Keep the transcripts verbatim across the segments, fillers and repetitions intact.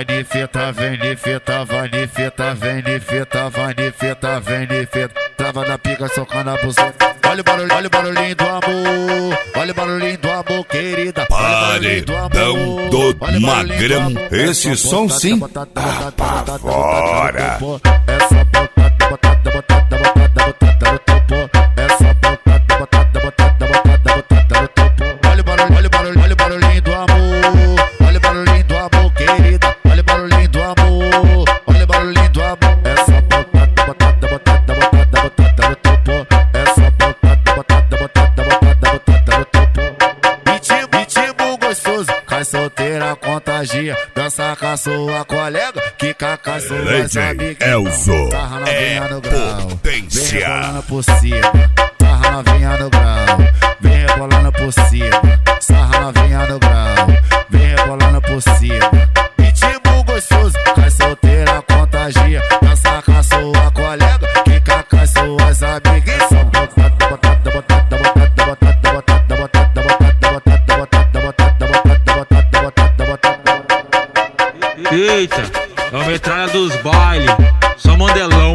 Vai de fita, vem de fita, vai de fita, vem de fita, vai de fita, vem de fita. Trava na pica, socando a buceta. Olha o barulho, olha o barulhinho do amor. Olha o barulhinho do amor, querida. Paredão do Magrão. Esse som sim apavora. Essa botada, botada, botada, botada, botada no topo. Essa botada, botada, botada, botada, botada no topo. Olha o barulho, olha o barulho, olha o barulhinho do amor. Olha o barulhinho do amor, querida. Olha o barulhinho do amor. Olha o barulhinho do amor. Essa botada, botada, botada, botada, botada no topo. Essa botada, botada, botada, botada, botada no topo. Ritmo, ritmo gostoso, cai solteira, contagia. Dança com a sua colega, que caca suas amigas. Elzo Sarra é novinha no grau, potência. vem rebolando por cima. Sarra novinha no grau, vem rebolando por cima. Sarra novinha no grau, vem rebolando por cima. Ritmo gostoso, cai solteira, contagia. Dança com a sua colega, que caca suas amigas. Botada, botada, botada, botada, botada, botada, botada, botada, botada, botada, botada, botada, botada, botada. Eita, é a metralha dos bailes, só mandelão.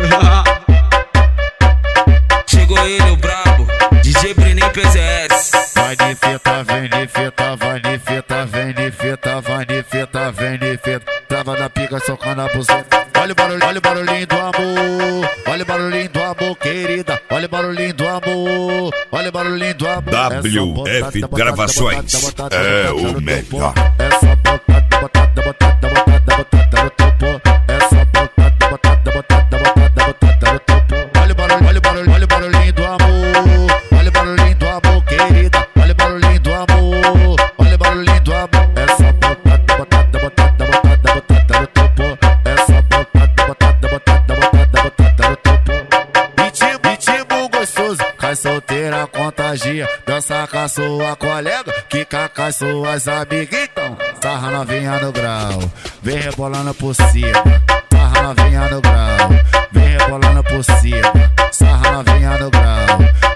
Chegou ele, o brabo, D J Brenin P Z S. Vai de fita, vem de fita, vai de fita, vem de fita, vai de fita, vem de fita. Trava na pica, socando a buceta. Olha o barulho, olha o barulhinho do amor. Olha o barulhinho do amor, querida. Olha o barulhinho do amor. Olha o barulhinho do amor. W F Gravações é o melhor. Essa botada, botada, botada, botada, botada no topo. Essa botada, botada, botada, botada, botada no topo. Olha o barulho, olha o barulho, olha o barulhinho do amor. Olha o barulhinho do amor, querida. Olha o barulhinho do amor. Olha o barulhinho do amor. Essa botada, botada, botada, botada, botada no topo. Essa botada, botada, botada, botada, botada no topo. Ritmo, ritmo gostoso, cai solteira, contagia. Dança com a sua colega, que caca suas amigas. Então, sarra novinha no grau, vem rebolando por cima. Sarra novinha no grau, vem rebolando por cima. Sarra novinha no grau,